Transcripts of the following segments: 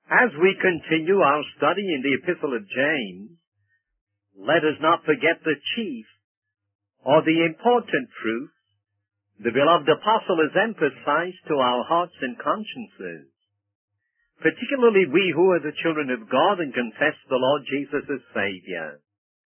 As we continue our study in the Epistle of James, let us not forget the chief or the important truth the beloved apostle has emphasized to our hearts and consciences, particularly we who are the children of God and confess the Lord Jesus as Savior.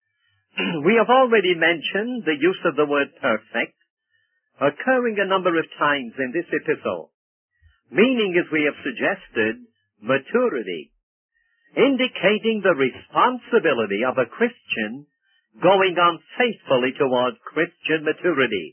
We have already mentioned the use of the word perfect, occurring a number of times in this epistle, meaning, as we have suggested, maturity, indicating the responsibility of a Christian going on faithfully toward Christian maturity.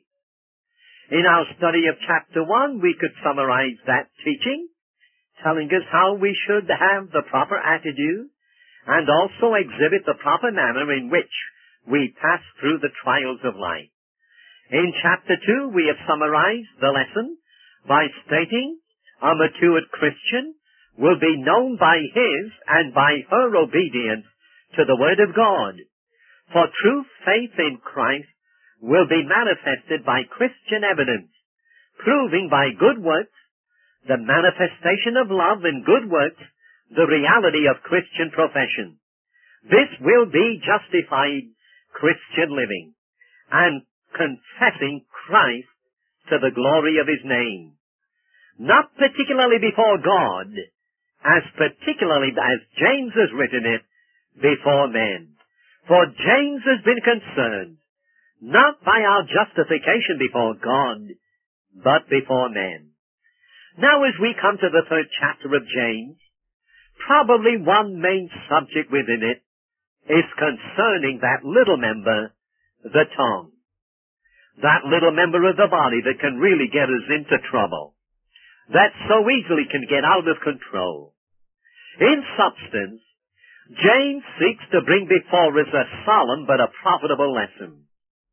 In our study of chapter 1, we could summarize that teaching, telling us how we should have the proper attitude and also exhibit the proper manner in which we pass through the trials of life. In chapter 2, we have summarized the lesson by stating a matured Christian will be known by his and by her obedience to the Word of God. For true faith in Christ will be manifested by Christian evidence, proving by good works, the manifestation of love and good works, the reality of Christian profession. This will be justified Christian living and confessing Christ to the glory of His name. Not particularly before God, as particularly as James has written it, before men. For James has been concerned not by our justification before God, but before men. Now as we come to the third chapter of James, probably one main subject within it is concerning that little member, the tongue. That little member of the body that can really get us into trouble. That so easily can get out of control. In substance, James seeks to bring before us a solemn but a profitable lesson.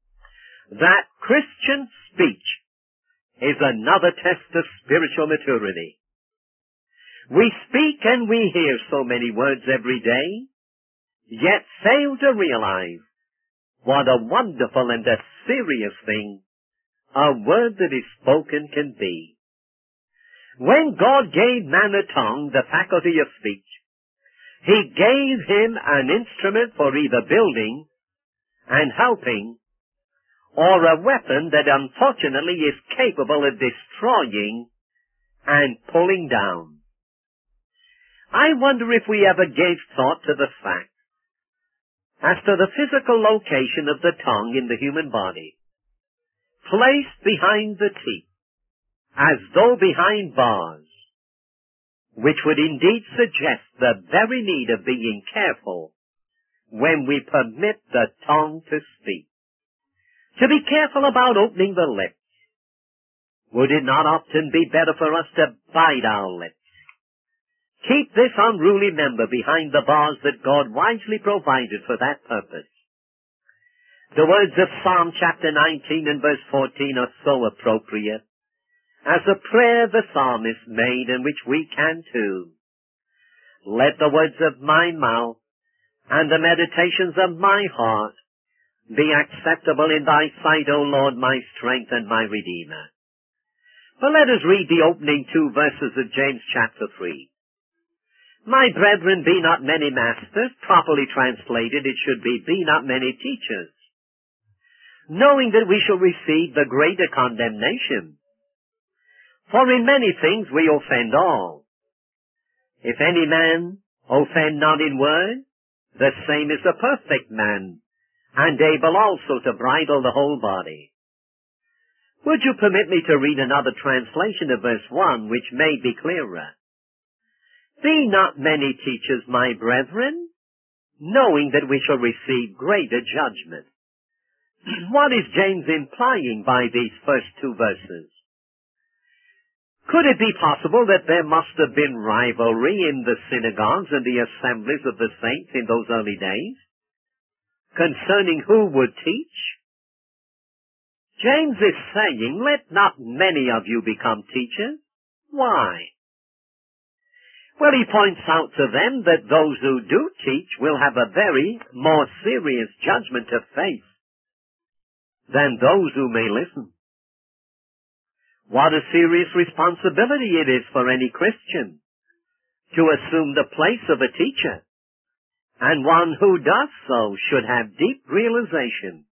That Christian speech is another test of spiritual maturity. We speak and we hear so many words every day, yet fail to realize what a wonderful and a serious thing a word that is spoken can be. When God gave man a tongue, the faculty of speech, He gave him an instrument for either building and helping, or a weapon that unfortunately is capable of destroying and pulling down. I wonder if we ever gave thought to the fact as to the physical location of the tongue in the human body, placed behind the teeth, as though behind bars, which would indeed suggest the very need of being careful when we permit the tongue to speak. To be careful about opening the lips. Would it not often be better for us to bite our lips? Keep this unruly member behind the bars that God wisely provided for that purpose. The words of Psalm chapter 19 and verse 14 are so appropriate as a prayer the psalmist made, and which we can too. Let the words of my mouth and the meditations of my heart be acceptable in thy sight, O Lord, my strength and my Redeemer. But let us read the opening 2 verses of James chapter 3. My brethren, be not many masters. Properly translated, it should be not many teachers, knowing that we shall receive the greater condemnation. For in many things we offend all. If any man offend not in word, the same is a perfect man, and able also to bridle the whole body. Would you permit me to read another translation of verse 1, which may be clearer? Be not many teachers, my brethren, knowing that we shall receive greater judgment. What is James implying by these first 2 verses? Could it be possible that there must have been rivalry in the synagogues and the assemblies of the saints in those early days concerning who would teach? James is saying, let not many of you become teachers. Why? Well, he points out to them that those who do teach will have a very more serious judgment to face than those who may listen. What a serious responsibility it is for any Christian to assume the place of a teacher, and one who does so should have deep realization,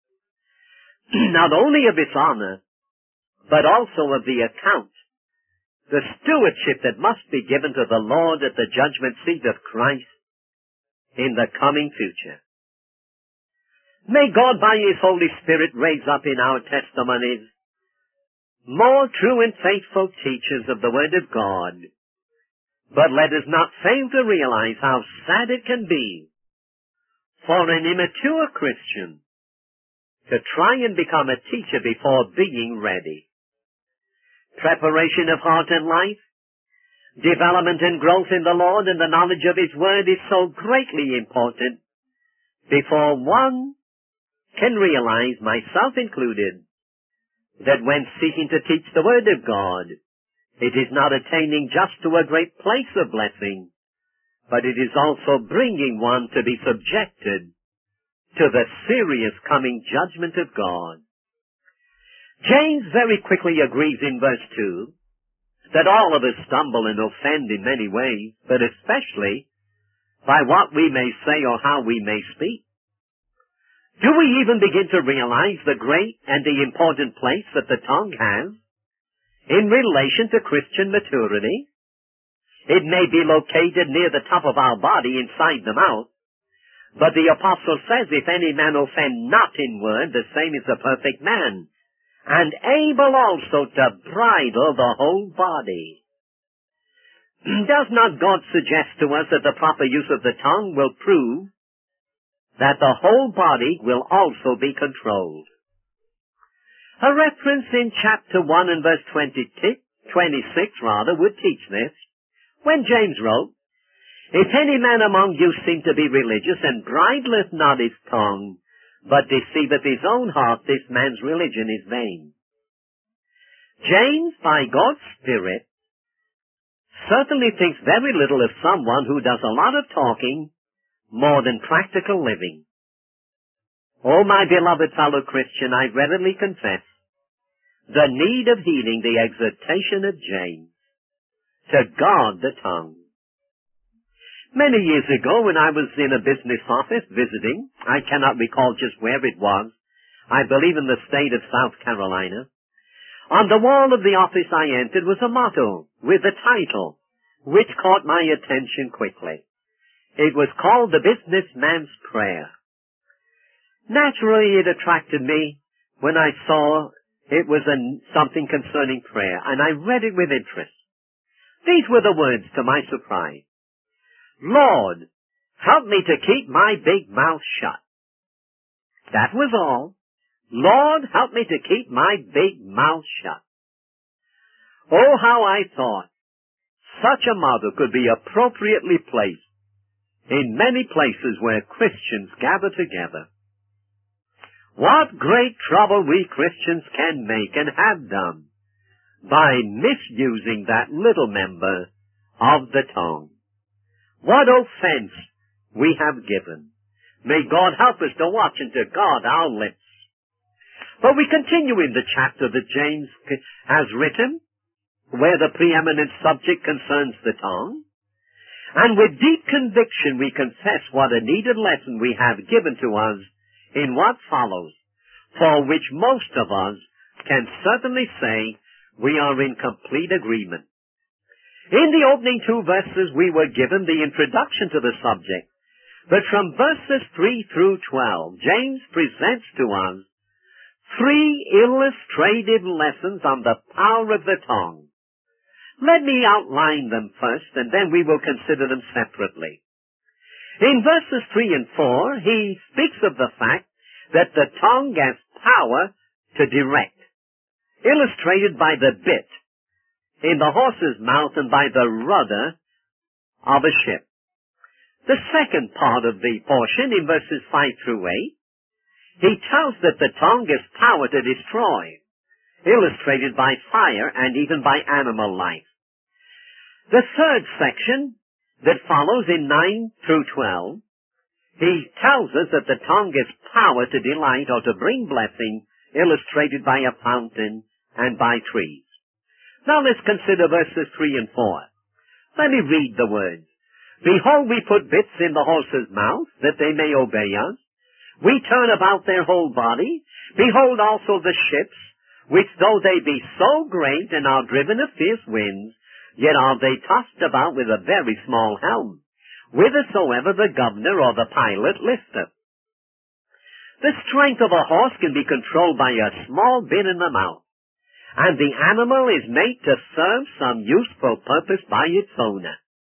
not only of its honor, but also of the account, the stewardship that must be given to the Lord at the judgment seat of Christ in the coming future. May God by His Holy Spirit raise up in our testimonies more true and faithful teachers of the Word of God. But let us not fail to realize how sad it can be for an immature Christian to try and become a teacher before being ready. Preparation of heart and life, development and growth in the Lord and the knowledge of His Word is so greatly important before one can realize, myself included, that when seeking to teach the Word of God, it is not attaining just to a great place of blessing, but it is also bringing one to be subjected to the serious coming judgment of God. James very quickly agrees in verse 2 that all of us stumble and offend in many ways, but especially by what we may say or how we may speak. Do we even begin to realize the great and the important place that the tongue has in relation to Christian maturity? It may be located near the top of our body inside the mouth, but the apostle says, if any man offend not in word, the same is a perfect man, and able also to bridle the whole body. Does not God suggest to us that the proper use of the tongue will prove that the whole body will also be controlled? A reference in chapter 1 and verse 26 would teach this, when James wrote, If any man among you seem to be religious, and bridleth not his tongue, but deceiveth his own heart, this man's religion is vain. James, by God's Spirit, certainly thinks very little of someone who does a lot of talking more than practical living. Oh, my beloved fellow Christian, I readily confess the need of heeding the exhortation of James to guard the tongue. Many years ago, when I was in a business office visiting, I cannot recall just where it was, I believe in the state of South Carolina, on the wall of the office I entered was a motto with a title which caught my attention quickly. It was called the Businessman's Prayer. Naturally, it attracted me when I saw it was something concerning prayer, and I read it with interest. These were the words to my surprise. Lord, help me to keep my big mouth shut. That was all. Lord, help me to keep my big mouth shut. Oh, how I thought such a motto could be appropriately placed in many places where Christians gather together. What great trouble we Christians can make and have done by misusing that little member of the tongue. What offense we have given. May God help us to watch and to guard our lips. But we continue in the chapter that James has written, where the preeminent subject concerns the tongue. And with deep conviction we confess what a needed lesson we have given to us in what follows, for which most of us can certainly say we are in complete agreement. In the opening 2 verses we were given the introduction to the subject, but from verses 3 through 12, James presents to us 3 illustrative lessons on the power of the tongue. Let me outline them first, and then we will consider them separately. In verses 3 and 4, he speaks of the fact that the tongue has power to direct, illustrated by the bit in the horse's mouth and by the rudder of a ship. The second part of the portion, in verses 5 through 8, he tells that the tongue has power to destroy, illustrated by fire and even by animal life. The third section that follows in 9 through 12, he tells us that the tongue has power to delight or to bring blessing, illustrated by a fountain and by trees. Now let's consider verses 3 and 4. Let me read the words. Behold, we put bits in the horses' mouths, that they may obey us. We turn about their whole body. Behold also the ships, which though they be so great and are driven of fierce winds, yet are they tossed about with a very small helm, whithersoever the governor or the pilot listeth. The strength of a horse can be controlled by a small bit in the mouth, and the animal is made to serve some useful purpose by its owner.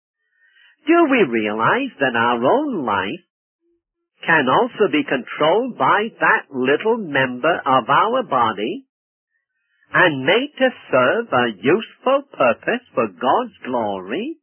Do we realize that our own life can also be controlled by that little member of our body and made to serve a useful purpose for God's glory?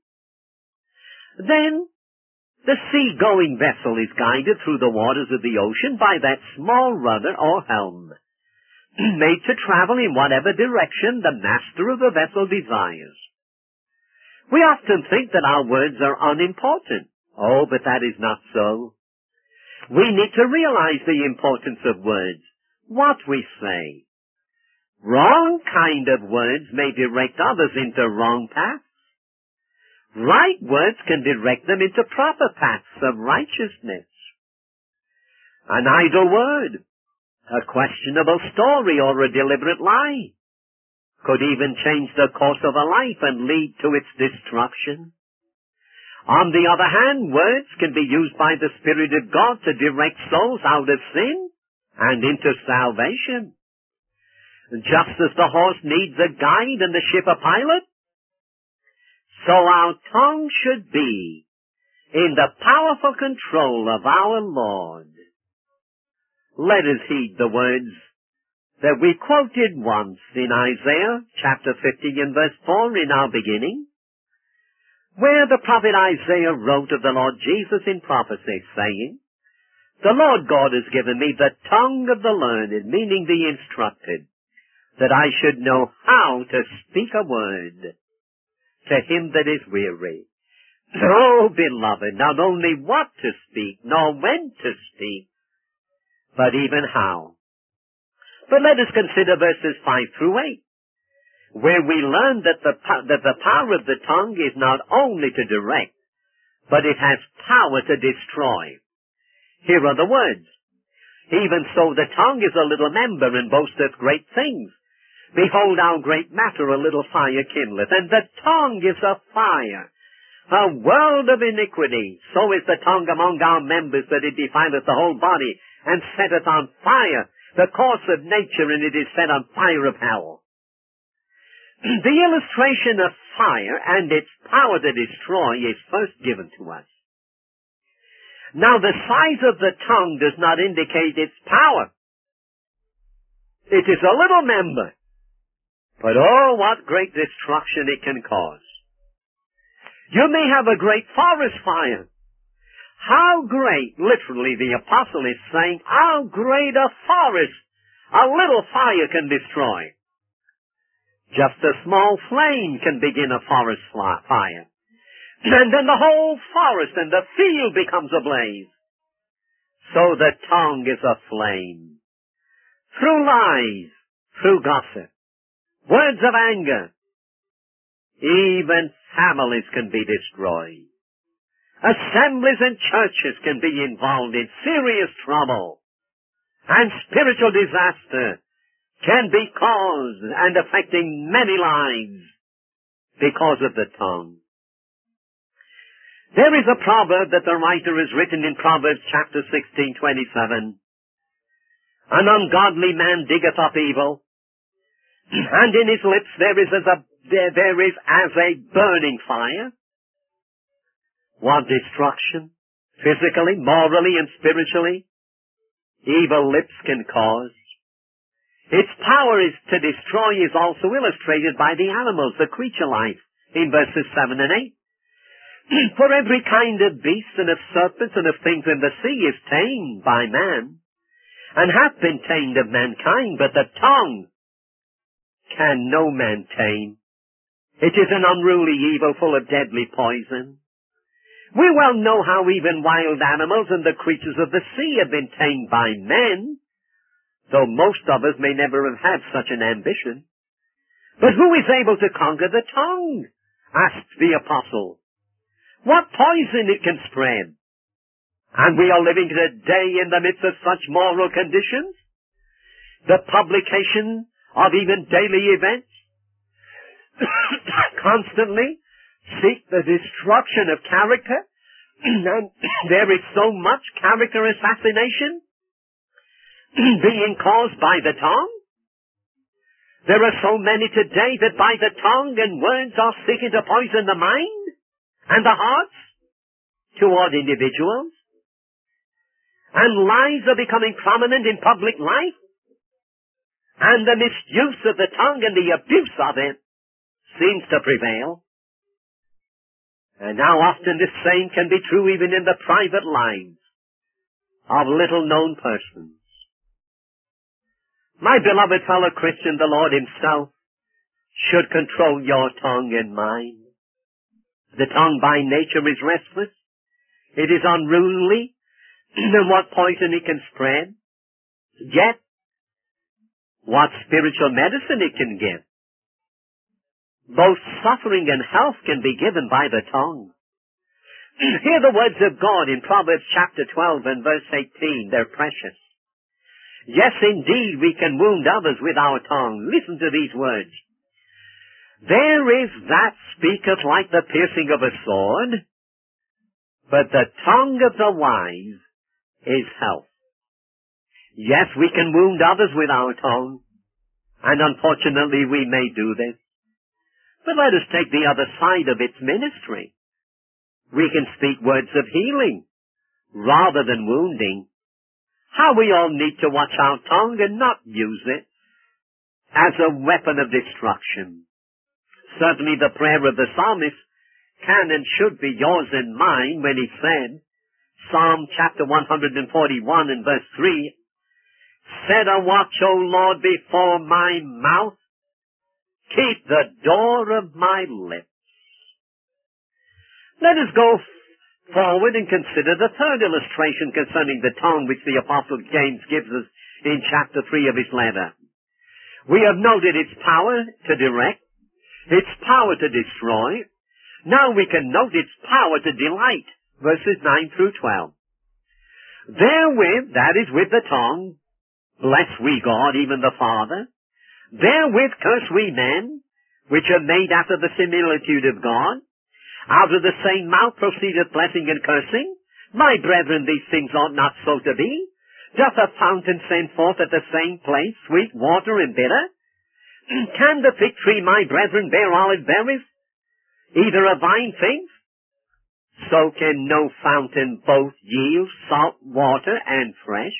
Then the sea-going vessel is guided through the waters of the ocean by that small rudder or helm, made to travel in whatever direction the master of the vessel desires. We often think that our words are unimportant. Oh, but that is not so. We need to realize the importance of words, what we say. Wrong kind of words may direct others into wrong paths. Right words can direct them into proper paths of righteousness. An idle word, a questionable story, or a deliberate lie could even change the course of a life and lead to its destruction. On the other hand, words can be used by the Spirit of God to direct souls out of sin and into salvation. Just as the horse needs a guide and the ship a pilot, so our tongue should be in the powerful control of our Lord. Let us heed the words that we quoted once in Isaiah chapter 50 and verse 4 in our beginning, where the prophet Isaiah wrote of the Lord Jesus in prophecy, saying, "The Lord God has given me the tongue of the learned," meaning the instructed, "that I should know how to speak a word to him that is weary." Oh, beloved, not only what to speak, nor when to speak, but even how. But let us consider verses 5 through 8, where we learn that the power of the tongue is not only to direct, but it has power to destroy. Here are the words. "Even so the tongue is a little member, and boasteth great things. Behold, how great matter a little fire kindleth, and the tongue is a fire, a world of iniquity. So is the tongue among our members, that it defileth the whole body, and setteth on fire the course of nature, and it is set on fire of hell." The illustration of fire and its power to destroy is first given to us. Now, the size of the tongue does not indicate its power. It is a little member, but oh, what great destruction it can cause. You may have a great forest fire. How great, literally the apostle is saying, how great a forest a little fire can destroy. Just a small flame can begin a forest fire. And then the whole forest and the field becomes ablaze. So the tongue is a flame. Through lies, through gossip, words of anger, even families can be destroyed. Assemblies and churches can be involved in serious trouble, and spiritual disaster can be caused and affecting many lives because of the tongue. There is a proverb that the writer has written in Proverbs chapter 16:27. "An ungodly man diggeth up evil, and in his lips there is as a burning fire." What destruction, physically, morally, and spiritually, evil lips can cause. Its power to destroy is also illustrated by the animals, the creature life, in verses 7 and 8. "For every kind of beast and of serpents and of things in the sea is tamed by man, and hath been tamed of mankind, but the tongue can no man tame. It is an unruly evil full of deadly poison." We well know how even wild animals and the creatures of the sea have been tamed by men, though most of us may never have had such an ambition. But who is able to conquer the tongue? Asked the apostle. What poison it can spread. And we are living today in the midst of such moral conditions. The publication of even daily events constantly seek the destruction of character, and there is so much character assassination being caused by the tongue. There are so many today that by the tongue and words are seeking to poison the mind and the hearts toward individuals. And lies are becoming prominent in public life. And the misuse of the tongue and the abuse of it seems to prevail. And how often this same can be true even in the private lives of little-known persons. My beloved fellow Christian, the Lord Himself should control your tongue and mine. The tongue by nature is restless. It is unruly. And what poison it can spread. Yet, what spiritual medicine it can give. Both suffering and health can be given by the tongue. Hear the words of God in Proverbs chapter 12 and verse 18. They're precious. Yes, indeed, we can wound others with our tongue. Listen to these words. There is that speaketh like the piercing of a sword, but the tongue of the wise is health. Yes, we can wound others with our tongue, and unfortunately we may do this. But let us take the other side of its ministry. We can speak words of healing rather than wounding. How we all need to watch our tongue and not use it as a weapon of destruction. Certainly the prayer of the psalmist can and should be yours and mine when he said, Psalm chapter 141 and verse 3, Set a watch, O Lord, before my mouth, keep the door of my lips. Let us go forward and consider the third illustration concerning the tongue which the Apostle James gives us in chapter 3 of his letter. We have noted its power to direct, its power to destroy. Now we can note its power to delight, verses 9 through 12. Therewith, that is with the tongue, bless we God, even the Father. Therewith curse we men, which are made after the similitude of God. Out of the same mouth proceedeth blessing and cursing. My brethren, these things ought not so to be. Doth a fountain send forth at the same place sweet water and bitter? Can the fig tree, my brethren, bear olive berries? Either a vine figs? So can no fountain both yield salt water and fresh.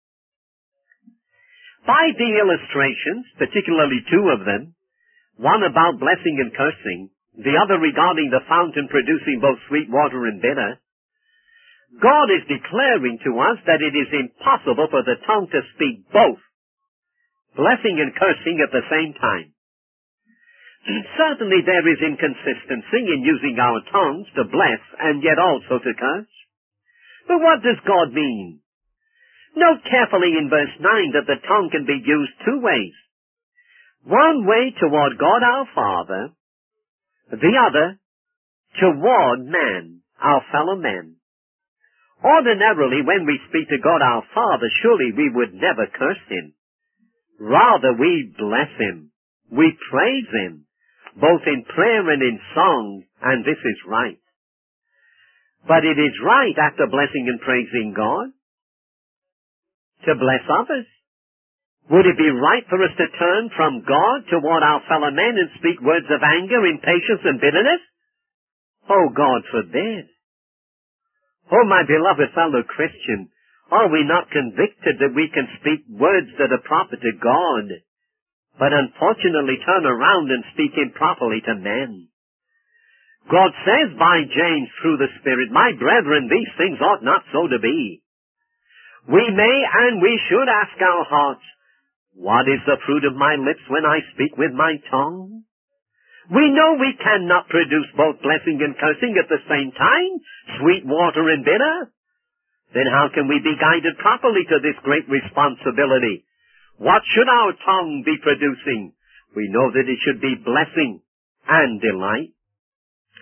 By the illustrations, particularly two of them, one about blessing and cursing, the other regarding the fountain producing both sweet water and bitter, God is declaring to us that it is impossible for the tongue to speak both blessing and cursing at the same time. Certainly there is inconsistency in using our tongues to bless and yet also to curse. But what does God mean? Note carefully in verse 9 that the tongue can be used two ways. One way toward God our Father, the other toward man, our fellow men. Ordinarily, when we speak to God our Father, surely we would never curse Him. Rather, we bless Him. We praise Him, both in prayer and in song, and this is right. But it is right, after blessing and praising God, to bless others. Would it be right for us to turn from God toward our fellow men and speak words of anger, impatience, and bitterness? Oh, God forbid. Oh, my beloved fellow Christian, are we not convicted that we can speak words that are proper to God, but unfortunately turn around and speak improperly to men? God says by James through the Spirit, my brethren, these things ought not so to be. We may and we should ask our hearts, what is the fruit of my lips when I speak with my tongue? We know we cannot produce both blessing and cursing at the same time, sweet water and bitter. Then how can we be guided properly to this great responsibility? What should our tongue be producing? We know that it should be blessing and delight.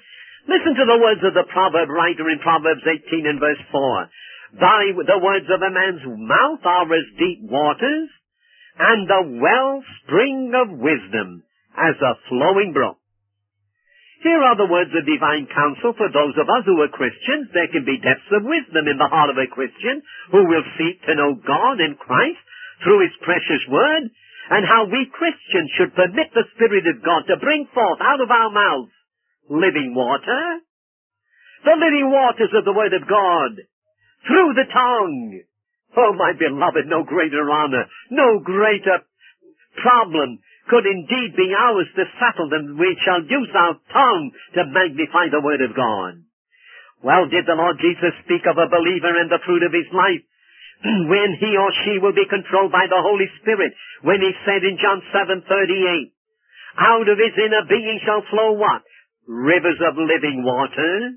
Listen to the words of the proverb writer in Proverbs 18 and verse 4. The words of a man's mouth are as deep waters, and the wellspring of wisdom as a flowing brook. Here are the words of divine counsel for those of us who are Christians. There can be depths of wisdom in the heart of a Christian who will seek to know God and Christ through His precious word, and how we Christians should permit the Spirit of God to bring forth out of our mouths living water, the living waters of the Word of God, through the tongue. Oh, my beloved, no greater honor, no greater problem could indeed be ours to settle than we shall use our tongue to magnify the Word of God. Well, did the Lord Jesus speak of a believer and the fruit of his life when he or she will be controlled by the Holy Spirit, when he said in John 7:38, out of his inner being shall flow what? Rivers of living water.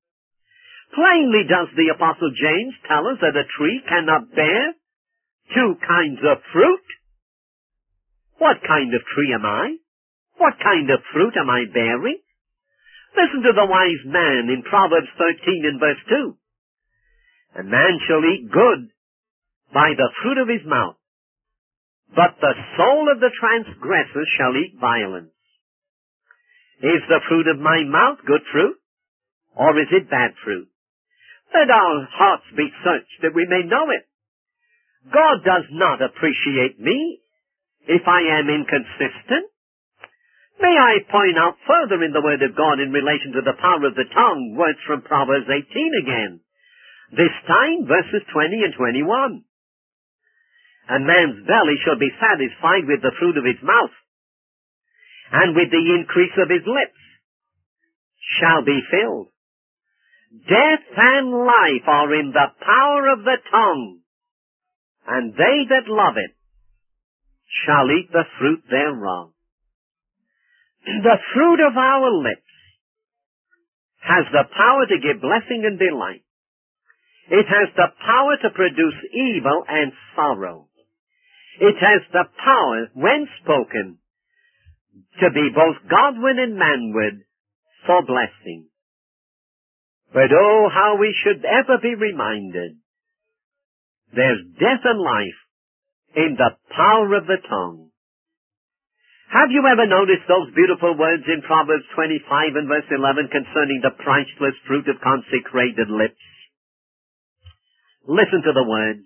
Plainly does the Apostle James tell us that a tree cannot bear two kinds of fruit. What kind of tree am I? What kind of fruit am I bearing? Listen to the wise man in Proverbs 13 and verse 2. A man shall eat good by the fruit of his mouth, but the soul of the transgressor shall eat violence. Is the fruit of my mouth good fruit, or is it bad fruit? Let our hearts be searched that we may know it. God does not appreciate me if I am inconsistent. May I point out further in the Word of God in relation to the power of the tongue, words from Proverbs 18 again. This time, verses 20 and 21. A man's belly shall be satisfied with the fruit of his mouth, and with the increase of his lips shall be filled. Death and life are in the power of the tongue, and they that love it shall eat the fruit thereof. The fruit of our lips has the power to give blessing and delight. It has the power to produce evil and sorrow. It has the power, when spoken, to be both Godward and manward for blessing. But oh, how we should ever be reminded, there's death and life in the power of the tongue. Have you ever noticed those beautiful words in Proverbs 25 and verse 11 concerning the priceless fruit of consecrated lips? Listen to the words.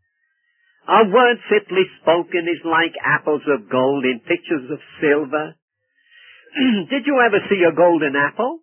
A word fitly spoken is like apples of gold in pictures of silver. Did you ever see a golden apple?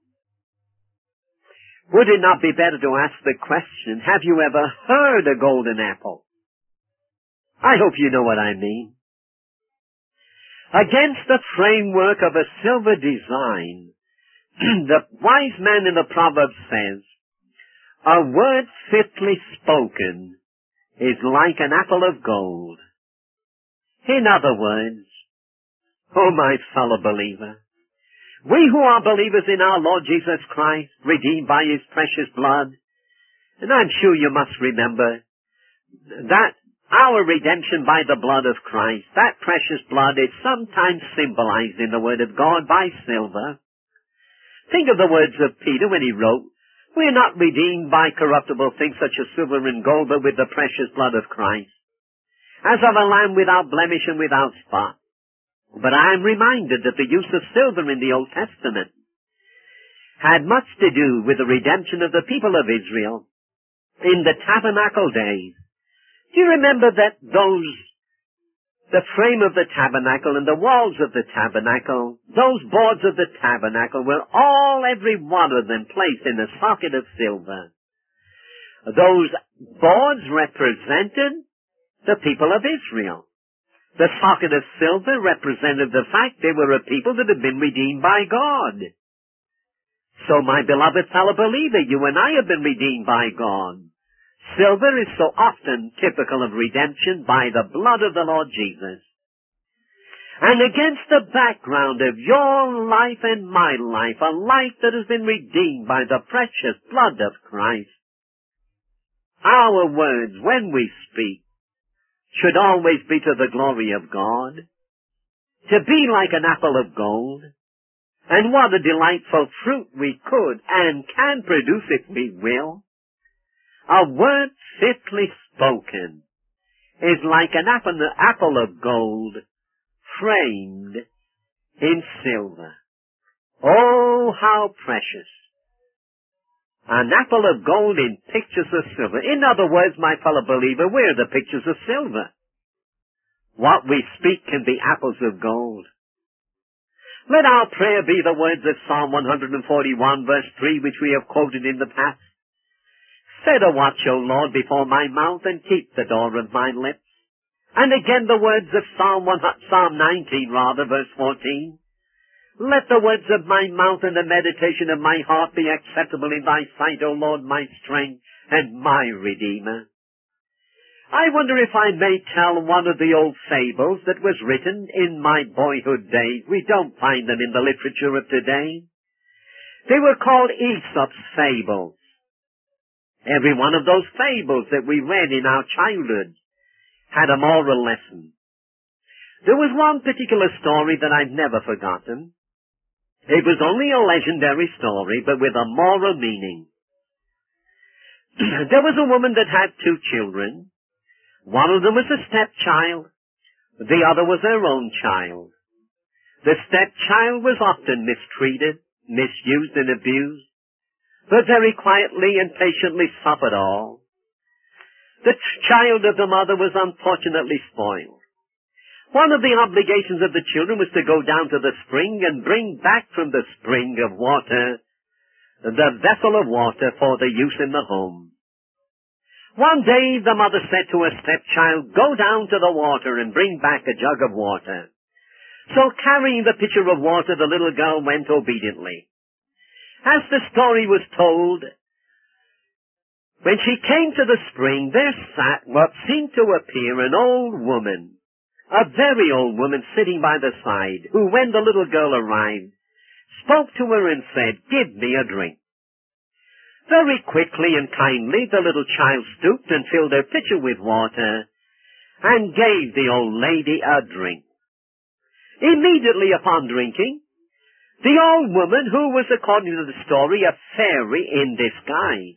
Would it not be better to ask the question, have you ever heard a golden apple? I hope you know what I mean. Against the framework of a silver design, the wise man in the Proverbs says, a word fitly spoken is like an apple of gold. In other words, oh my fellow believer, we who are believers in our Lord Jesus Christ, redeemed by His precious blood, and I'm sure you must remember that our redemption by the blood of Christ, that precious blood is sometimes symbolized in the Word of God by silver. Think of the words of Peter when he wrote, we are not redeemed by corruptible things such as silver and gold, but with the precious blood of Christ, as of a lamb without blemish and without spot. But I am reminded that the use of silver in the Old Testament had much to do with the redemption of the people of Israel in the tabernacle days. Do you remember that the frame of the tabernacle and the walls of the tabernacle, those boards of the tabernacle were all, every one of them, placed in a socket of silver. Those boards represented the people of Israel. The socket of silver represented the fact they were a people that had been redeemed by God. So, my beloved fellow believer, you and I have been redeemed by God. Silver is so often typical of redemption by the blood of the Lord Jesus. And against the background of your life and my life, a life that has been redeemed by the precious blood of Christ, our words, when we speak, should always be to the glory of God, to be like an apple of gold, And what a delightful fruit we could and can produce if we will. A word fitly spoken is like an apple of gold framed in silver. Oh, how precious. An apple of gold in pictures of silver. In other words, my fellow believer, we're the pictures of silver. What we speak can be apples of gold. Let our prayer be the words of Psalm 141 verse 3, which we have quoted in the past. Set a watch, O Lord, before my mouth, and keep the door of my lips. And again the words of Psalm 19 verse 14. Let the words of my mouth and the meditation of my heart be acceptable in thy sight, O Lord, my strength and my Redeemer. I wonder if I may tell one of the old fables that was written in my boyhood days. We don't find them in the literature of today. They were called Aesop's fables. Every one of those fables that we read in our childhood had a moral lesson. There was one particular story that I've never forgotten. It was only a legendary story, but with a moral meaning. There was a woman that had 2 children. One of them was a stepchild. The other was her own child. The stepchild was often mistreated, misused, and abused, but very quietly and patiently suffered all. The child of the mother was unfortunately spoiled. One of the obligations of the children was to go down to the spring and bring back from the spring of water the vessel of water for the use in the home. One day the mother said to her stepchild, "Go down to the water and bring back a jug of water." So carrying the pitcher of water, the little girl went obediently. As the story was told, when she came to the spring, there sat what seemed to appear an old woman, a very old woman sitting by the side, who, when the little girl arrived, spoke to her and said, "Give me a drink." Very quickly and kindly the little child stooped and filled her pitcher with water and gave the old lady a drink. Immediately upon drinking, the old woman, who was, according to the story, a fairy in disguise,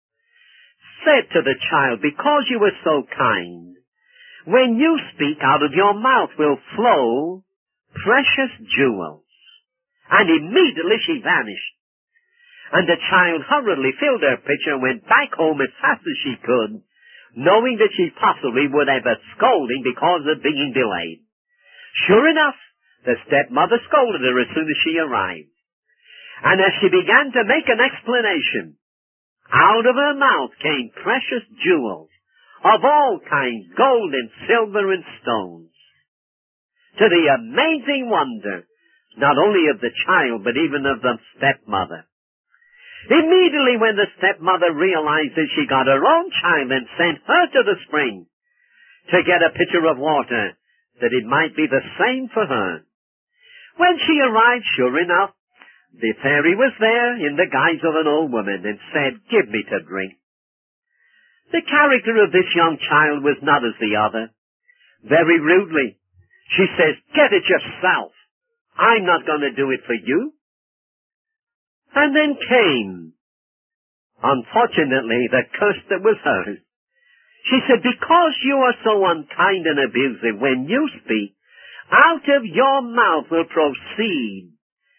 said to the child, "Because you were so kind, when you speak, out of your mouth will flow precious jewels." And immediately she vanished. And the child hurriedly filled her pitcher and went back home as fast as she could, knowing that she possibly would have a scolding because of being delayed. Sure enough, the stepmother scolded her as soon as she arrived. And as she began to make an explanation, out of her mouth came precious jewels of all kinds, gold and silver and stones. To the amazing wonder, not only of the child, but even of the stepmother. Immediately when the stepmother realized that she got her own child and sent her to the spring to get a pitcher of water, that it might be the same for her. When she arrived, sure enough, the fairy was there in the guise of an old woman and said, "Give me to drink." The character of this young child was not as the other. Very rudely, she says, "Get it yourself. I'm not going to do it for you." And then came, unfortunately, the curse that was hers. She said, "Because you are so unkind and abusive, when you speak, out of your mouth will proceed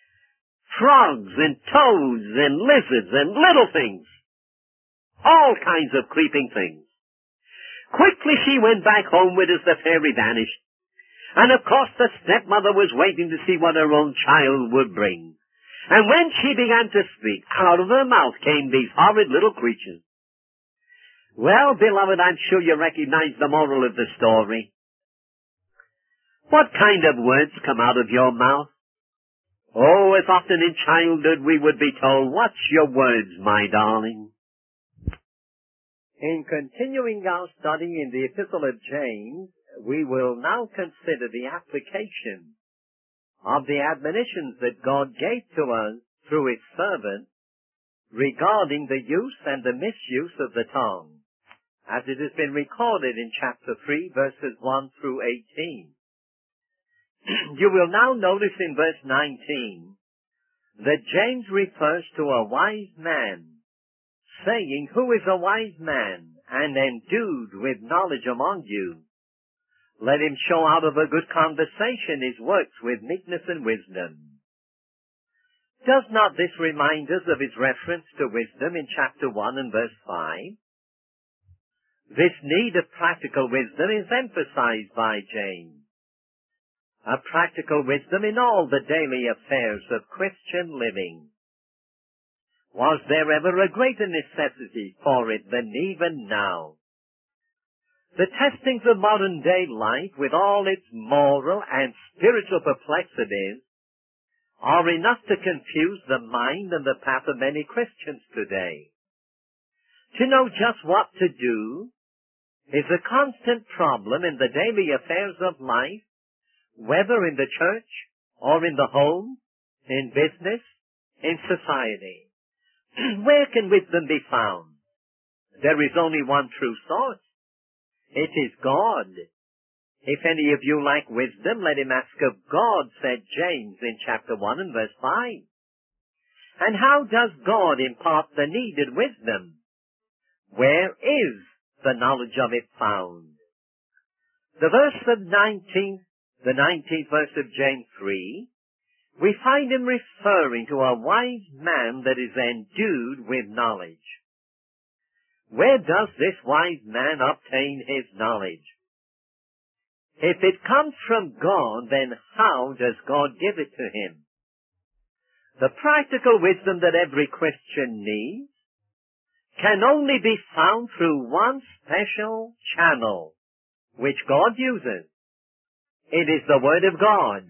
frogs and toads and lizards and little things, all kinds of creeping things." Quickly she went back homeward as the fairy vanished. And of course the stepmother was waiting to see what her own child would bring. And when she began to speak, out of her mouth came these horrid little creatures. Well, beloved, I'm sure you recognize the moral of the story. What kind of words come out of your mouth? Oh, as often in childhood we would be told, "Watch your words, my darling." In continuing our study in the Epistle of James, we will now consider the application of the admonitions that God gave to us through His servant regarding the use and the misuse of the tongue, as it has been recorded in chapter 3, verses 1 through 18. You will now notice in verse 19 that James refers to a wise man, saying, "Who is a wise man and endued with knowledge among you? Let him show out of a good conversation his works with meekness and wisdom." Does not this remind us of his reference to wisdom in chapter 1 and verse 5? This need of practical wisdom is emphasized by James. A practical wisdom in all the daily affairs of Christian living. Was there ever a greater necessity for it than even now? The testings of modern day life, with all its moral and spiritual perplexities, are enough to confuse the mind and the path of many Christians today. To know just what to do is a constant problem in the daily affairs of life, whether in the church or in the home, in business, in society. Where can wisdom be found? There is only one true source. It is God. If any of you lack wisdom, let him ask of God, said James in chapter 1 and verse 5. And how does God impart the needed wisdom? Where is the knowledge of it found? The 19th verse of James 3, we find him referring to a wise man that is endued with knowledge. Where does this wise man obtain his knowledge? If it comes from God, then how does God give it to him? The practical wisdom that every Christian needs can only be found through one special channel, which God uses. It is the Word of God.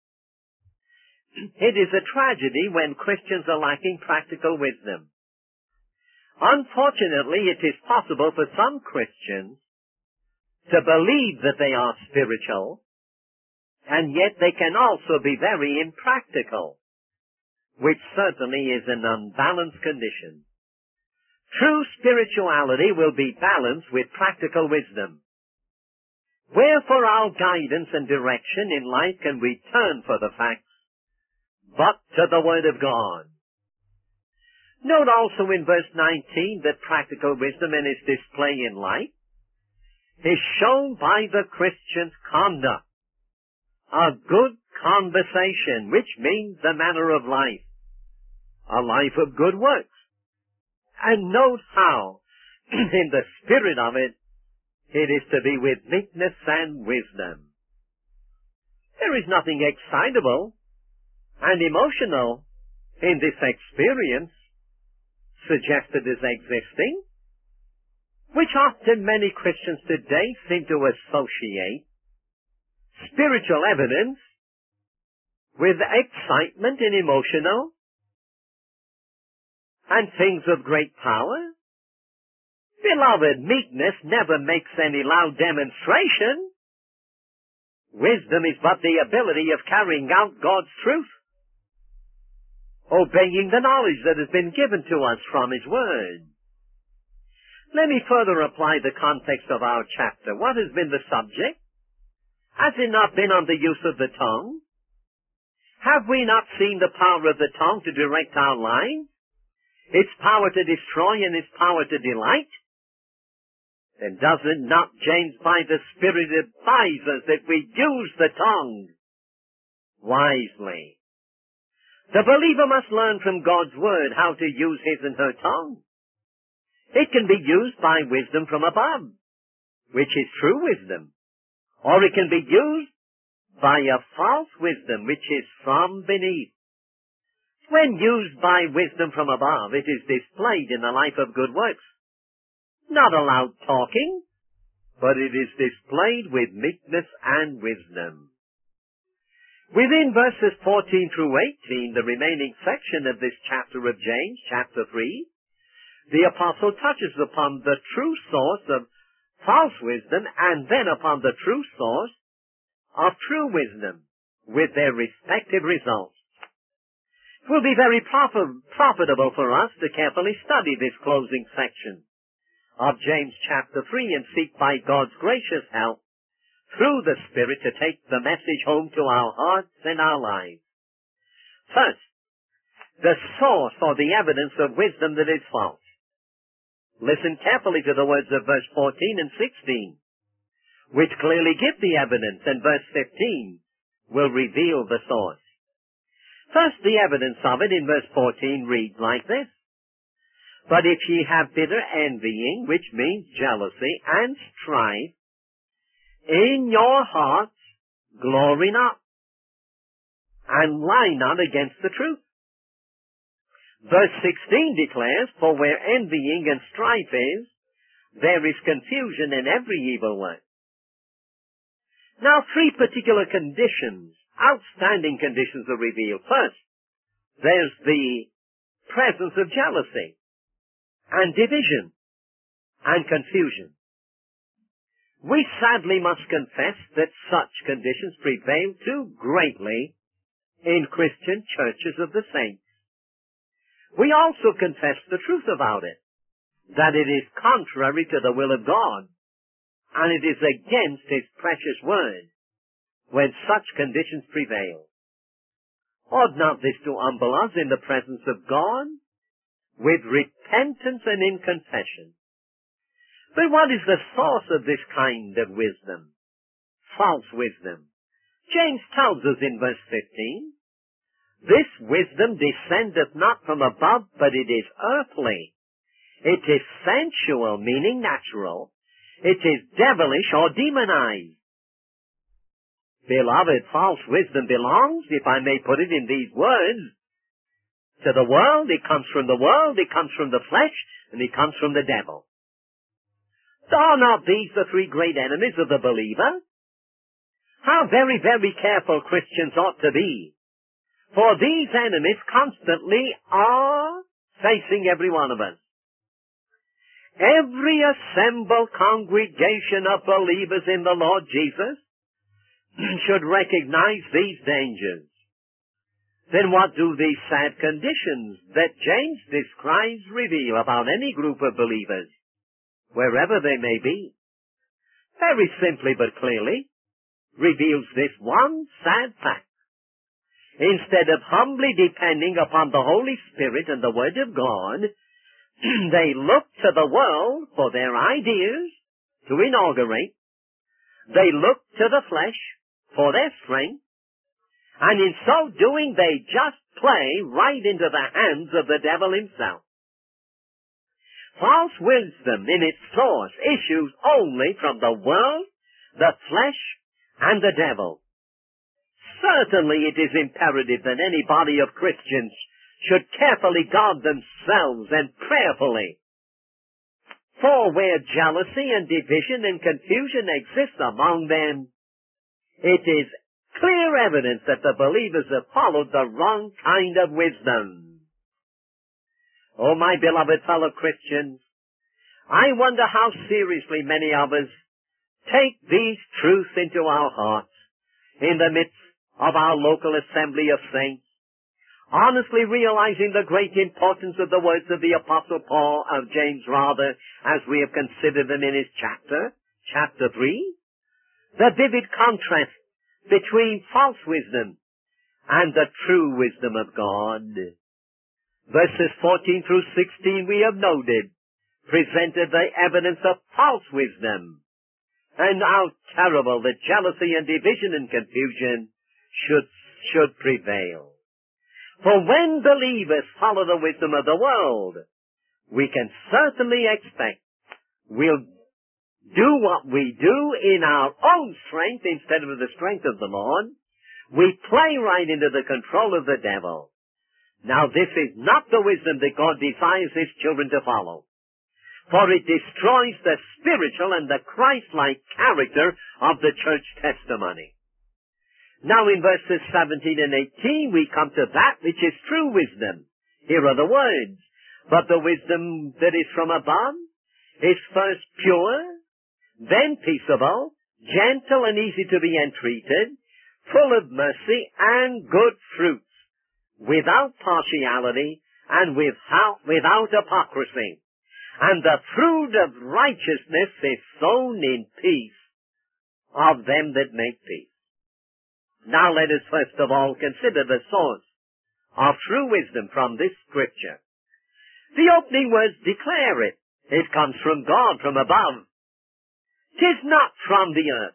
It is a tragedy when Christians are lacking practical wisdom. Unfortunately, it is possible for some Christians to believe that they are spiritual, and yet they can also be very impractical, which certainly is an unbalanced condition. True spirituality will be balanced with practical wisdom. Where for our guidance and direction in life can we turn for the facts, but to the Word of God? Note also in verse 19 that practical wisdom in its display in life is shown by the Christian's conduct. A good conversation, which means the manner of life. A life of good works. And note how, in the spirit of it, it is to be with meekness and wisdom. There is nothing excitable and emotional in this experience suggested as existing, which often many Christians today seem to associate spiritual evidence with excitement and emotional and things of great power. Beloved, meekness never makes any loud demonstration. Wisdom is but the ability of carrying out God's truth, obeying the knowledge that has been given to us from His Word. Let me further apply the context of our chapter. What has been the subject? Has it not been on the use of the tongue? Have we not seen the power of the tongue to direct our lives? Its power to destroy and its power to delight? Then does it not James by the Spirit advise us that we use the tongue wisely? The believer must learn from God's Word how to use his and her tongue. It can be used by wisdom from above, which is true wisdom. Or it can be used by a false wisdom, which is from beneath. When used by wisdom from above, it is displayed in the life of good works. Not a loud talking, but it is displayed with meekness and wisdom. Within verses 14 through 18, the remaining section of this chapter of James, chapter 3, the apostle touches upon the true source of false wisdom and then upon the true source of true wisdom with their respective results. It will be very profitable for us to carefully study this closing section of James chapter 3 and seek by God's gracious help through the Spirit to take the message home to our hearts and our lives. First, the source or the evidence of wisdom that is false. Listen carefully to the words of verse 14 and 16, which clearly give the evidence, and verse 15 will reveal the source. First, the evidence of it in verse 14 reads like this: "But if ye have bitter envying," which means jealousy, "and strife in your hearts, glory not, and lie not against the truth." Verse 16 declares, "For where envying and strife is, there is confusion in every evil work." Now, three particular conditions, outstanding conditions, are revealed. First, there's the presence of jealousy and division and confusion. We sadly must confess that such conditions prevail too greatly in Christian churches of the saints. We also confess the truth about it, that it is contrary to the will of God, and it is against His precious word when such conditions prevail. Ought not this to humble us in the presence of God with repentance and in confession? But what is the source of this kind of wisdom? False wisdom. James tells us in verse 15, "This wisdom descendeth not from above, but it is earthly. It is sensual," meaning natural. "It is devilish," or demonized. Beloved, false wisdom belongs, if I may put it in these words, to the world. It comes from the world, it comes from the flesh, and it comes from the devil. Are not these the three great enemies of the believer? How very, very careful Christians ought to be, for these enemies constantly are facing every one of us. Every assembled congregation of believers in the Lord Jesus should recognize these dangers. Then what do these sad conditions that James describes reveal about any group of believers, wherever they may be? Very simply but clearly reveals this one sad fact. Instead of humbly depending upon the Holy Spirit and the Word of God, they look to the world for their ideas to inaugurate. They look to the flesh for their strength. And in so doing, they just play right into the hands of the devil himself. False wisdom in its source issues only from the world, the flesh, and the devil. Certainly it is imperative that any body of Christians should carefully guard themselves and prayerfully. For where jealousy and division and confusion exist among them, it is clear evidence that the believers have followed the wrong kind of wisdom. Oh, my beloved fellow Christians, I wonder how seriously many of us take these truths into our hearts in the midst of our local assembly of saints, honestly realizing the great importance of the words of the Apostle Paul, of James rather, as we have considered them in his chapter 3, the vivid contrast between false wisdom and the true wisdom of God. Verses 14 through 16 we have noted presented the evidence of false wisdom, and how terrible the jealousy and division and confusion should prevail. For when believers follow the wisdom of the world, we can certainly expect we'll do what we do in our own strength instead of the strength of the Lord. We play right into the control of the devil. Now this is not the wisdom that God desires His children to follow, for it destroys the spiritual and the Christ-like character of the church testimony. Now in verses 17 and 18 we come to that which is true wisdom. Here are the words: "But the wisdom that is from above is first pure, then peaceable, gentle and easy to be entreated, full of mercy and good fruits, without partiality and without hypocrisy. And the fruit of righteousness is sown in peace of them that make peace." Now let us first of all consider the source of true wisdom from this scripture. The opening words declare it. It comes from God, from above. 'Tis not from the earth.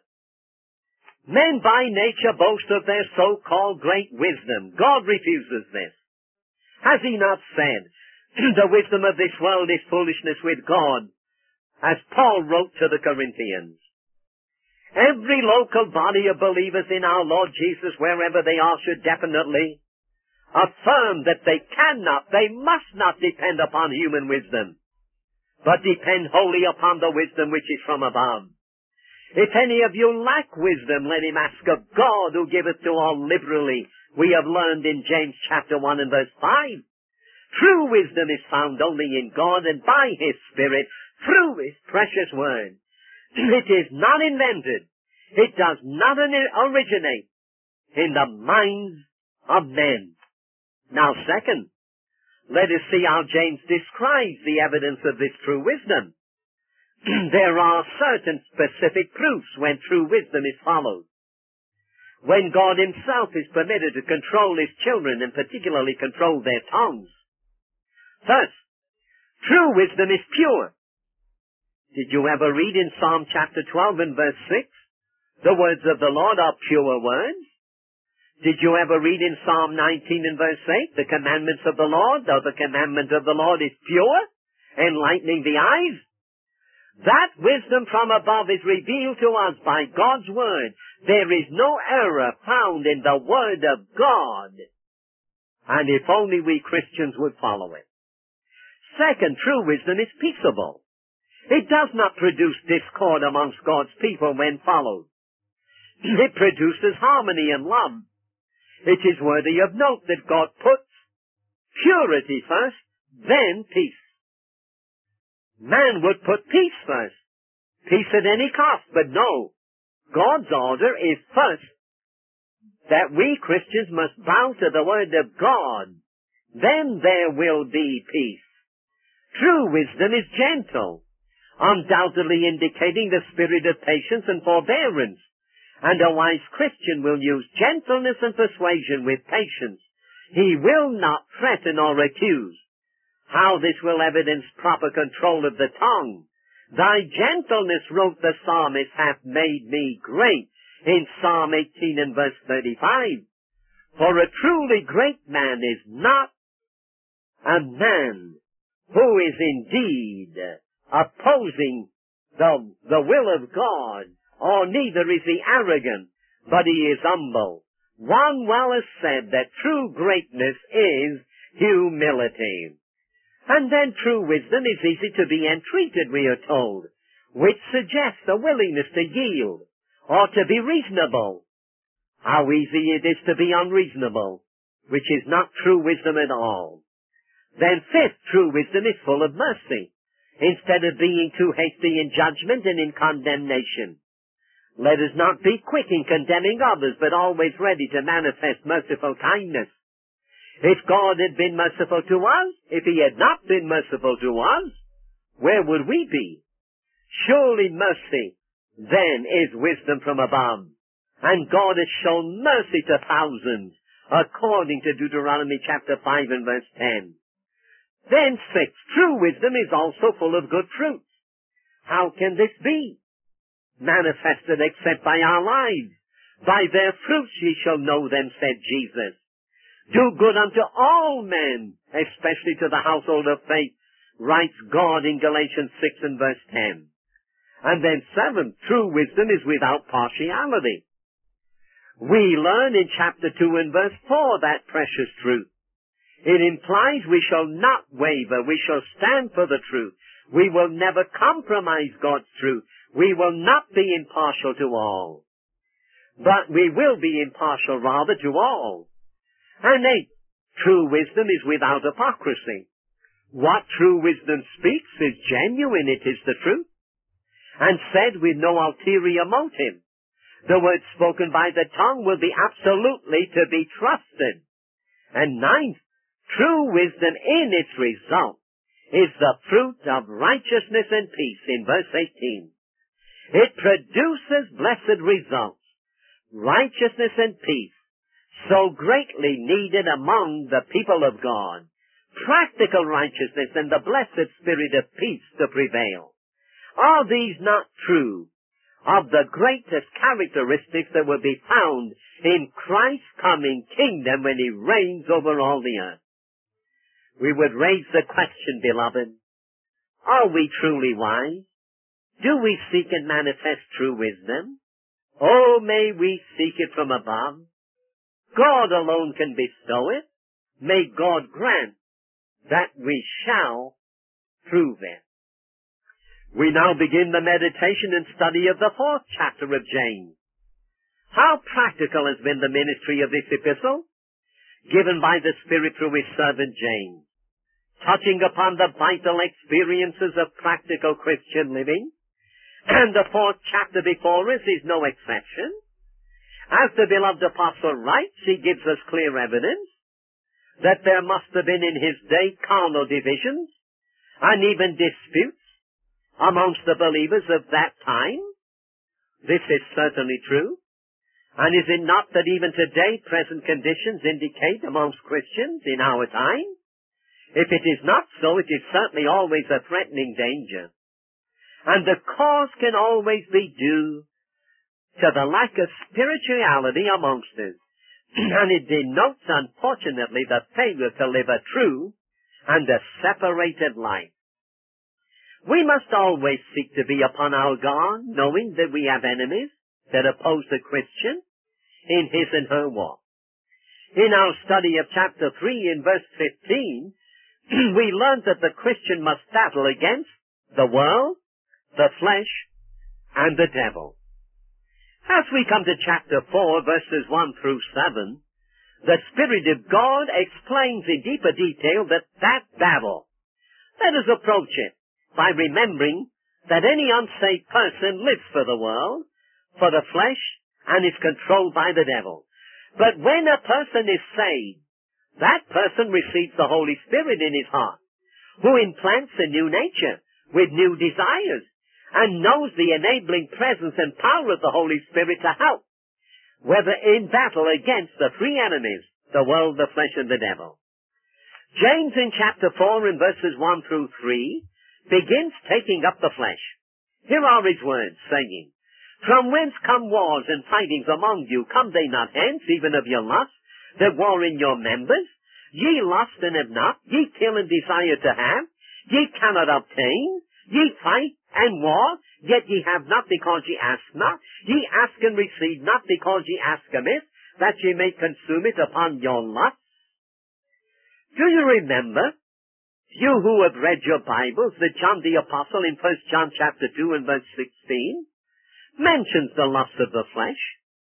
Men by nature boast of their so-called great wisdom. God refuses this. Has he not said, the wisdom of this world is foolishness with God, as Paul wrote to the Corinthians? Every local body of believers in our Lord Jesus, wherever they are, should definitely affirm that they must not depend upon human wisdom, but depend wholly upon the wisdom which is from above. If any of you lack wisdom, let him ask of God, who giveth to all liberally. We have learned in James chapter 1 and verse 5. True wisdom is found only in God and by His Spirit through His precious word. It is not invented. It does not originate in the minds of men. Now, second, let us see how James describes the evidence of this true wisdom. There are certain specific proofs when true wisdom is followed. When God Himself is permitted to control His children and particularly control their tongues. First, true wisdom is pure. Did you ever read in Psalm chapter 12 and verse 6? The words of the Lord are pure words. Did you ever read in Psalm 19 and verse 8? The commandments of the Lord, though the commandment of the Lord is pure, enlightening the eyes. That wisdom from above is revealed to us by God's word. There is no error found in the word of God. And if only we Christians would follow it. Second, true wisdom is peaceable. It does not produce discord amongst God's people when followed. It produces harmony and love. It is worthy of note that God puts purity first, then peace. Man would put peace first. Peace at any cost, but no. God's order is first that we Christians must bow to the word of God. Then there will be peace. True wisdom is gentle, undoubtedly indicating the spirit of patience and forbearance. And a wise Christian will use gentleness and persuasion with patience. He will not threaten or accuse. How this will evidence proper control of the tongue. Thy gentleness, wrote the psalmist, hath made me great, in Psalm 18 and verse 35. For a truly great man is not a man who is indeed opposing the will of God, or neither is he arrogant, but he is humble. One well has said that true greatness is humility. And then true wisdom is easy to be entreated, we are told, which suggests a willingness to yield, or to be reasonable. How easy it is to be unreasonable, which is not true wisdom at all. Then fifth, true wisdom is full of mercy, instead of being too hasty in judgment and in condemnation. Let us not be quick in condemning others, but always ready to manifest merciful kindness. If God had been merciful to us, if He had not been merciful to us, where would we be? Surely mercy, then, is wisdom from above. And God has shown mercy to thousands, according to Deuteronomy chapter 5 and verse 10. Then sixth, true wisdom is also full of good fruits. How can this be? Manifested except by our lives. By their fruits ye shall know them, said Jesus. Do good unto all men, especially to the household of faith, writes God in Galatians 6 and verse 10. And then seventh, true wisdom is without partiality. We learn in chapter 2 and verse 4 that precious truth. It implies we shall not waver, we shall stand for the truth. We will never compromise God's truth. We will not be impartial to all. But we will be impartial rather to all. And eighth, true wisdom is without hypocrisy. What true wisdom speaks is genuine, it is the truth, and said with no ulterior motive. The words spoken by the tongue will be absolutely to be trusted. And ninth, true wisdom in its result is the fruit of righteousness and peace in verse 18. It produces blessed results, righteousness and peace, so greatly needed among the people of God. Practical righteousness and the blessed spirit of peace to prevail. Are these not true of the greatest characteristics that will be found in Christ's coming kingdom when he reigns over all the earth? We would raise the question, beloved, are we truly wise? Do we seek and manifest true wisdom? Oh, may we seek it from above. God alone can bestow it. May God grant that we shall prove it. We now begin the meditation and study of the 4th chapter of James. How practical has been the ministry of this epistle, given by the Spirit through his servant James, touching upon the vital experiences of practical Christian living. And the 4th chapter before us is no exception. As the beloved apostle writes, he gives us clear evidence that there must have been in his day carnal divisions and even disputes amongst the believers of that time. This is certainly true. And is it not that even today present conditions indicate amongst Christians in our time? If it is not so, it is certainly always a threatening danger. And the cause can always be due to the lack of spirituality amongst us. And it denotes, unfortunately, the failure to live a true and a separated life. We must always seek to be upon our guard, knowing that we have enemies that oppose the Christian in his and her walk. In our study of chapter 3 in verse 15, we learned that the Christian must battle against the world, the flesh, and the devil. As we come to chapter 4, verses 1 through 7, the Spirit of God explains in deeper detail that battle. Let us approach it by remembering that any unsaved person lives for the world, for the flesh, and is controlled by the devil. But when a person is saved, that person receives the Holy Spirit in his heart, who implants a new nature with new desires, and knows the enabling presence and power of the Holy Spirit to help, whether in battle against the three enemies, the world, the flesh, and the devil. James in chapter 4 in verses 1 through 3 begins taking up the flesh. Here are his words, saying, From whence come wars and fightings among you? Come they not hence, even of your lust, that war in your members? Ye lust and have not, ye kill and desire to have, ye cannot obtain, ye fight and war, yet ye have not because ye ask not. Ye ask and receive not because ye ask amiss, that ye may consume it upon your lust. Do you remember, you who have read your Bibles, that John the Apostle in 1 John chapter 2 and verse 16 mentions the lust of the flesh?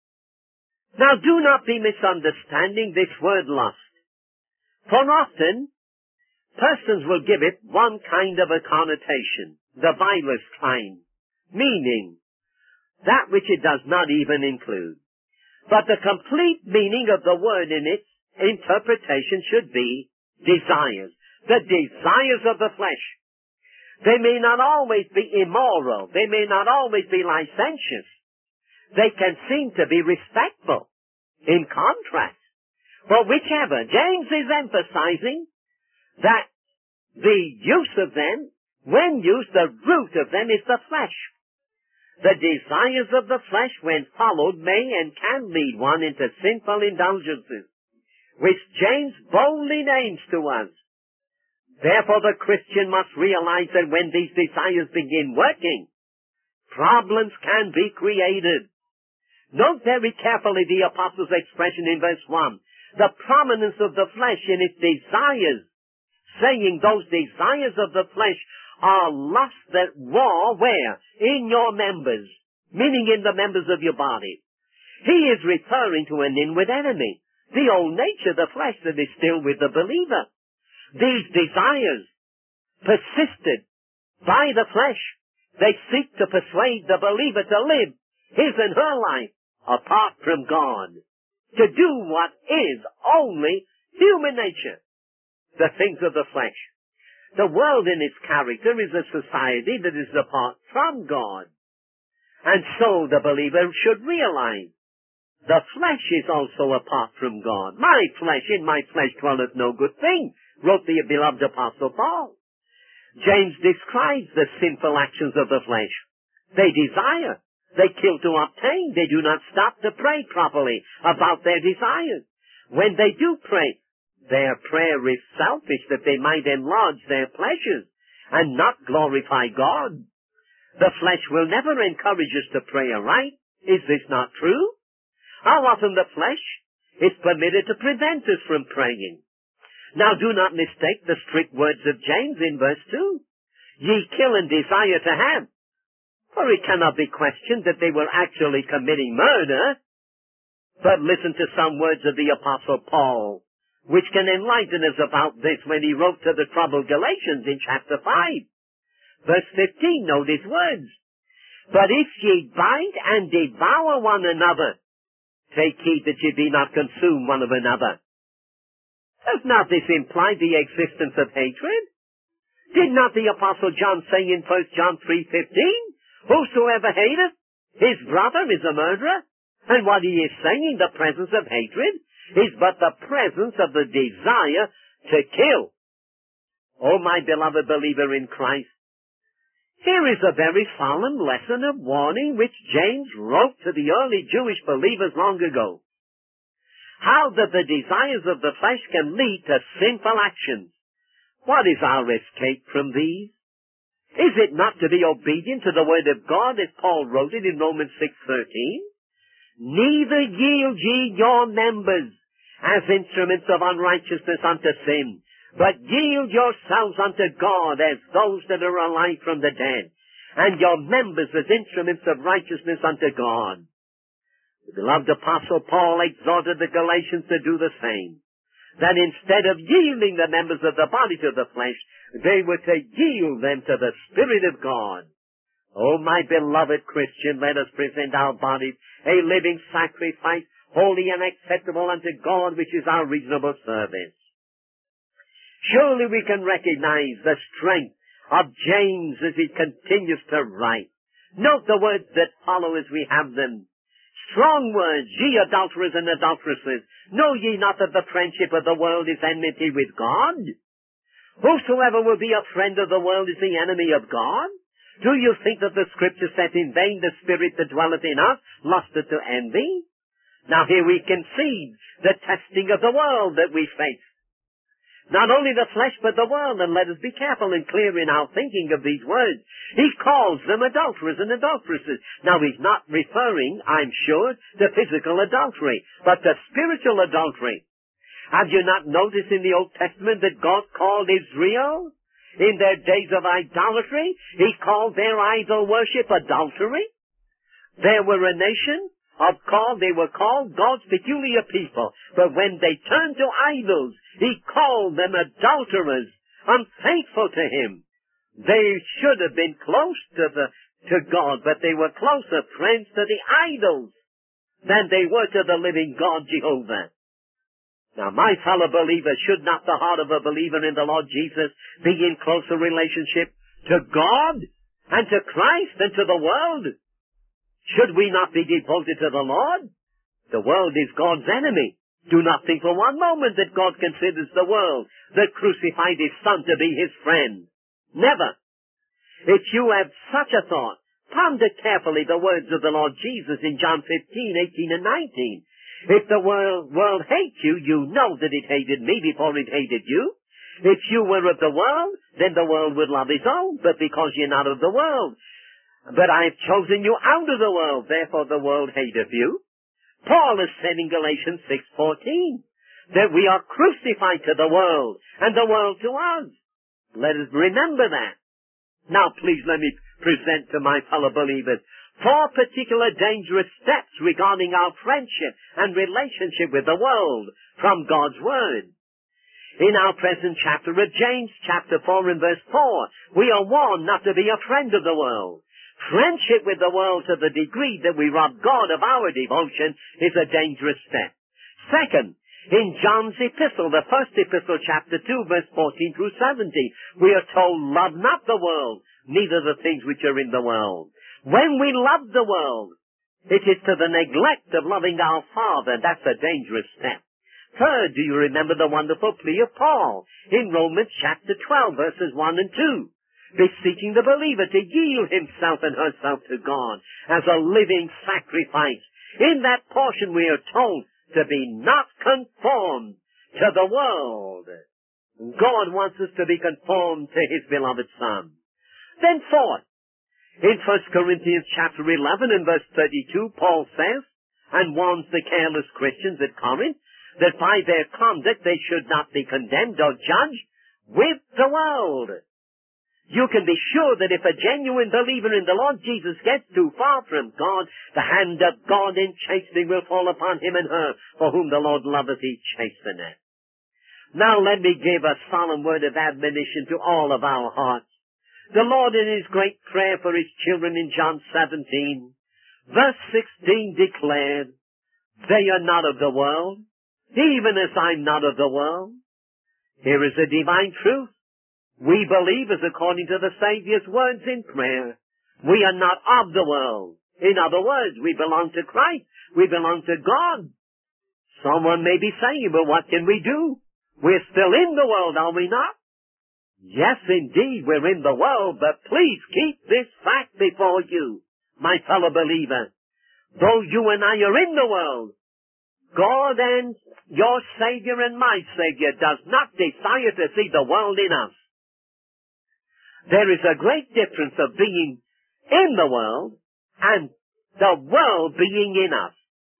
Now do not be misunderstanding this word lust. For often, persons will give it one kind of a connotation, the vilest kind, meaning that which it does not even include. But the complete meaning of the word in its interpretation should be desires, the desires of the flesh. They may not always be immoral. They may not always be licentious. They can seem to be respectful in contrast. But whichever, James is emphasizing that the use of them, when used, the root of them is the flesh. The desires of the flesh, when followed, may and can lead one into sinful indulgences, which James boldly names to us. Therefore, the Christian must realize that when these desires begin working, problems can be created. Note very carefully the apostle's expression in verse 1, the prominence of the flesh in its desires, saying those desires of the flesh are lusts that war where? In your members, meaning in the members of your body. He is referring to an inward enemy, the old nature, the flesh that is still with the believer. These desires, persisted by the flesh, they seek to persuade the believer to live his and her life apart from God, to do what is only human nature, the things of the flesh. The world in its character is a society that is apart from God. And so the believer should realize The flesh is also apart from God. My flesh, in my flesh dwelleth no good thing, wrote the beloved Apostle Paul. James describes the sinful actions of the flesh. They desire. They kill to obtain. They do not stop to pray properly about their desires. When they do pray, their prayer is selfish that they might enlarge their pleasures and not glorify God. The flesh will never encourage us to pray aright. Is this not true? How often the flesh is permitted to prevent us from praying. Now do not mistake the strict words of James in verse 2. Ye kill and desire to have. For it cannot be questioned that they were actually committing murder. But listen to some words of the Apostle Paul, which can enlighten us about this when he wrote to the troubled Galatians in chapter 5. Verse 15, note his words. But if ye bite and devour one another, take heed that ye be not consumed one of another. Does not this imply the existence of hatred? Did not the Apostle John say in 1 John 3:15, whosoever hateth his brother is a murderer? And what he is saying in the presence of hatred is but the presence of the desire to kill. Oh, my beloved believer in Christ, here is a very solemn lesson of warning which James wrote to the early Jewish believers long ago. How that the desires of the flesh can lead to sinful actions. What is our escape from these? Is it not to be obedient to the word of God as Paul wrote it in Romans 6:13? Neither yield ye your members as instruments of unrighteousness unto sin, but yield yourselves unto God as those that are alive from the dead, and your members as instruments of righteousness unto God. The beloved Apostle Paul exhorted the Galatians to do the same, that instead of yielding the members of the body to the flesh, they were to yield them to the Spirit of God. Oh, my beloved Christian, let us present our bodies a living sacrifice, holy and acceptable unto God, which is our reasonable service. Surely we can recognize the strength of James as he continues to write. Note the words that follow as we have them. Strong words, ye adulterers and adulteresses, know ye not that the friendship of the world is enmity with God? Whosoever will be a friend of the world is the enemy of God. Do you think that the Scripture saith in vain the Spirit that dwelleth in us lusteth to envy? Now here we can see the testing of the world that we face. Not only the flesh, but the world, and let us be careful and clear in our thinking of these words. He calls them adulterers and adulteresses. Now he's not referring, I'm sure, to physical adultery, but to spiritual adultery. Have you not noticed in the Old Testament that God called Israel? In their days of idolatry, he called their idol worship adultery. There were a nation they were called God's peculiar people. But when they turned to idols, he called them adulterers, unfaithful to him. They should have been close to God, but they were closer friends to the idols than they were to the living God, Jehovah. Now, my fellow believers, should not the heart of a believer in the Lord Jesus be in closer relationship to God and to Christ and to the world? Should we not be devoted to the Lord? The world is God's enemy. Do not think for one moment that God considers the world that crucified his Son to be his friend. Never. If you have such a thought, ponder carefully the words of the Lord Jesus in John 15:18 and 19. If the world hates you, you know that it hated me before it hated you. If you were of the world, then the world would love its own, but because you're not of the world. But I have chosen you out of the world, therefore the world hateth you. Paul has said in Galatians 6:14 that we are crucified to the world and the world to us. Let us remember that. Now please let me present to my fellow believers 4 particular dangerous steps regarding our friendship and relationship with the world from God's Word. In our present chapter of James, chapter 4 and verse 4, we are warned not to be a friend of the world. Friendship with the world to the degree that we rob God of our devotion is a dangerous step. Second, in John's epistle, the first epistle, chapter 2, verse 14 through 17, we are told, love not the world, neither the things which are in the world. When we love the world, It is to the neglect of loving our Father. That's a dangerous step. Third, do you remember the wonderful plea of Paul in Romans chapter 12, verses 1 and 2? Beseeching the believer to yield himself and herself to God as a living sacrifice. In that portion we are told to be not conformed to the world. God wants us to be conformed to His beloved Son. Then fourth, in 1 Corinthians chapter 11 and verse 32, Paul says, and warns the careless Christians at Corinth, that by their conduct they should not be condemned or judged with the world. You can be sure that if a genuine believer in the Lord Jesus gets too far from God, the hand of God in chastening will fall upon him and her, for whom the Lord loveth, He chasteneth. Now let me give a solemn word of admonition to all of our hearts. The Lord in His great prayer for His children in John 17, verse 16 declared, they are not of the world, even as I'm not of the world. Here is a divine truth. We believers, according to the Savior's words in prayer, we are not of the world. In other words, we belong to Christ. We belong to God. Someone may be saying, but what can we do? We're still in the world, are we not? Yes, indeed, we're in the world, but please keep this fact before you, my fellow believer. Though you and I are in the world, God and your Savior and my Savior does not desire to see the world in us. There is a great difference of being in the world and the world being in us.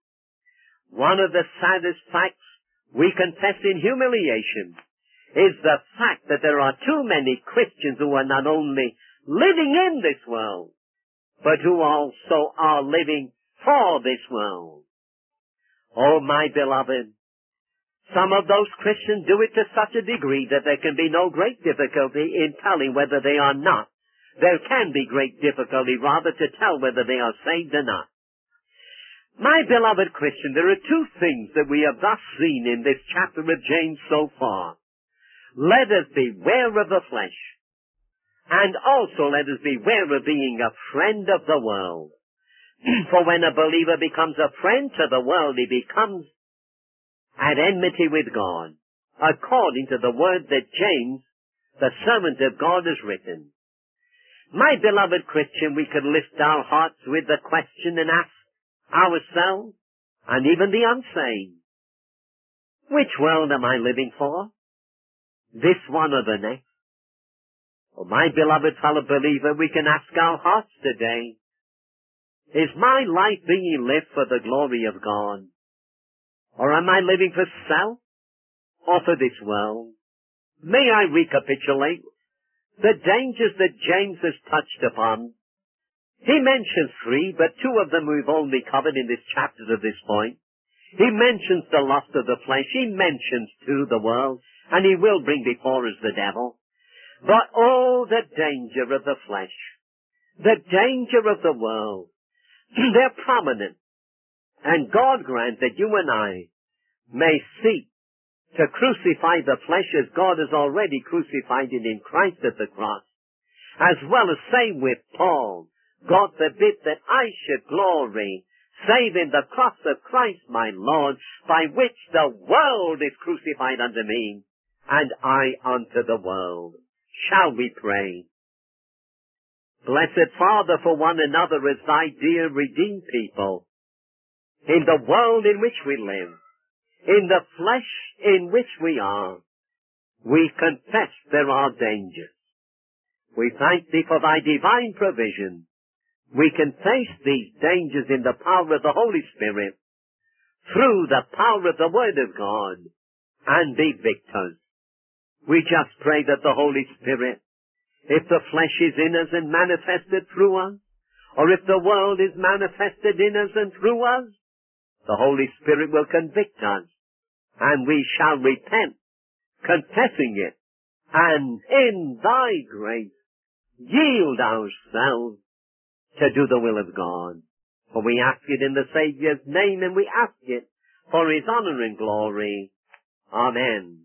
One of the saddest facts we confess in humiliation is the fact that there are too many Christians who are not only living in this world, but who also are living for this world. Oh, my beloved, some of those Christians do it to such a degree that there can be no great difficulty in telling whether they are not. There can be great difficulty, rather, to tell whether they are saved or not. My beloved Christian, there are two things that we have thus seen in this chapter of James so far. Let us beware of the flesh, and also let us beware of being a friend of the world. For when a believer becomes a friend to the world, he becomes at enmity with God, according to the word that James, the servant of God, has written. My beloved Christian, we could lift our hearts with the question and ask ourselves, and even the unsaved, which world am I living for? This one or the next? Oh, my beloved fellow believer, we can ask our hearts today, is my life being lived for the glory of God? Or am I living for self or for this world? May I recapitulate the dangers that James has touched upon? He mentions three, but two of them we've only covered in this chapter to this point. He mentions the lust of the flesh. He mentions, too, the world. And he will bring before us the devil. But oh, the danger of the flesh. The danger of the world. They're prominent. And God grant that you and I may seek to crucify the flesh as God has already crucified it in Christ at the cross. As well as say with Paul, God forbid that I should glory, save in the cross of Christ my Lord, by which the world is crucified unto me, and I unto the world. Shall we pray? Blessed Father, for one another as thy dear redeemed people, in the world in which we live, in the flesh in which we are, we confess there are dangers. We thank thee for thy divine provision. We can face these dangers in the power of the Holy Spirit, through the power of the Word of God, and be victors. We just pray that the Holy Spirit, if the flesh is in us and manifested through us, or if the world is manifested in us and through us, the Holy Spirit will convict us, and we shall repent, confessing it, and in thy grace yield ourselves to do the will of God. For we ask it in the Saviour's name, and we ask it for His honor and glory. Amen.